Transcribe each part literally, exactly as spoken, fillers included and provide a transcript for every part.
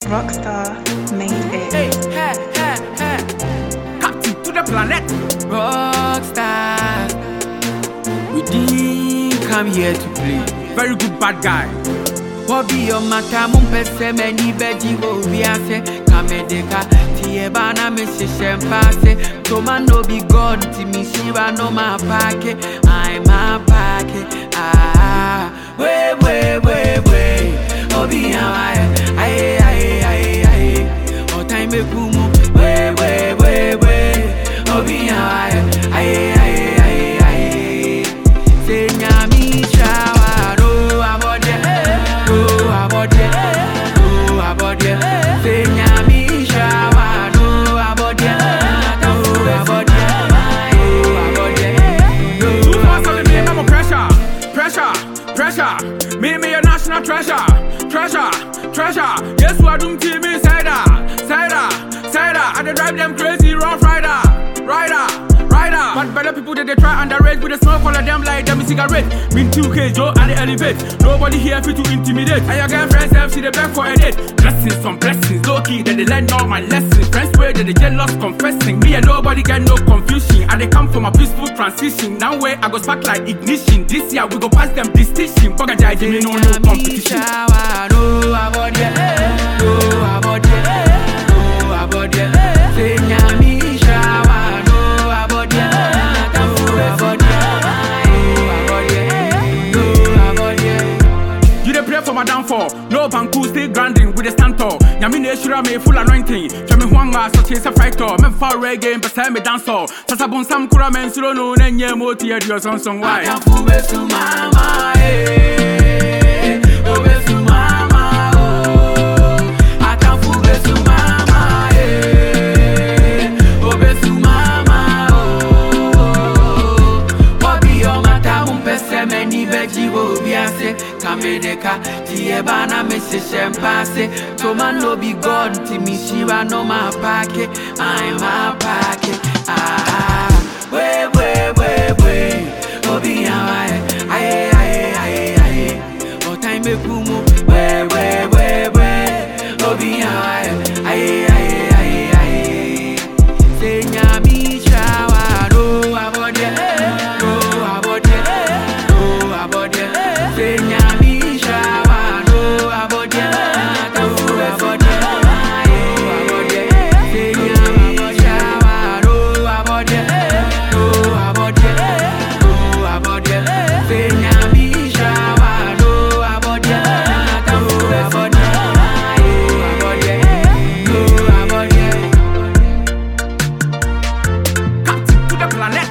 Rockstar made it. Hey, hey, hey, hey. Captain to the planet. Rockstar. We didn't come here to play. Very good bad guy. What be your matter? Mum pese many beji wo biase. Kamedeka tie bana me se shempase. To man no be God ti mi shiva no ma pake. I'm a pake. Ah, we we we we. Obi aye aye aye aye aye. O time me kumu. We we we we. Obi aye aye aye aye aye. Say nyami shawa no abode. No abode. No abode. Say nyami shawa no abode. No abode. No abode. Too fast on me, I'm a pressure, pressure, pressure. Me me a national treasure, treasure, treasure. Yes, we are doing T V cider, cider, cider. I dey drive them crazy, rough rider, rider, rider. But better people that they try underrate with a smoke all of them like them cigarette. Mean two K, Joe, and they elevate. Nobody here fit to intimidate. And your girlfriends have see the back for a date. Blessings on blessings, low key that they learn all my lessons. Friends where they jealous confessing. Me and nobody get no confusion. And they come from a peaceful transition. Now where I go spark like ignition. This year we go pass them distinction. Fuck a jai, me no no competition. No about it, no about it, no about it. Say nyami shawa, no about it, no about it, no about it. You dey pray for my downfall. No banku stay grinding with a stand tall. Nyami ne shura me full anointing. Chame huanga so chase a fighter. Me far reggae beside me dance all. Sasa bon sam kura men suro no nenye moti edio son son why. Atamfu besu mama eh. Obesu mama oh. Atamfu besu mama eh. Obesu mama oh. Wabi yo mata mumpese meni beji wo biase. Kamedeka tie bana me se shempase. To man no be God ti mi shiva no ma pake. I'm a pake. Ah, we we we we. Obi aye aye aye aye aye. O time me kumu. We we we we. Obi aye aye aye aye aye. Say nyami shawa no abode. No abode. No abode. Say nyami shawa no abode. No abode. No abode. Say nyami shawa no abode. No abode. No abode. Say nyami shawa no abode. No abode. No abode. Captain to the planet.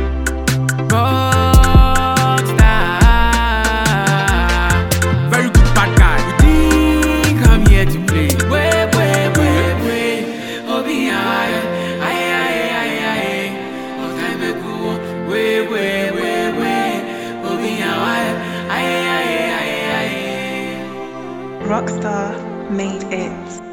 Rockstar. Very good bad guy. We didn't come here to play. Way, way, way, way. Obi aye, aye, aye, aye, aye. Oh, time ago. Way, way, way, way. Obi aye, aye, aye, aye, aye. Rockstar made it.